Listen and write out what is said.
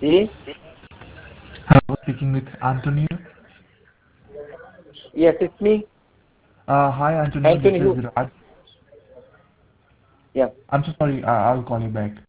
Hello, speaking with Antonio. Yes, it's me, Hi, Antonio. This Anthony. is Who? Raj. Yeah. I'm so sorry. I'll call you back.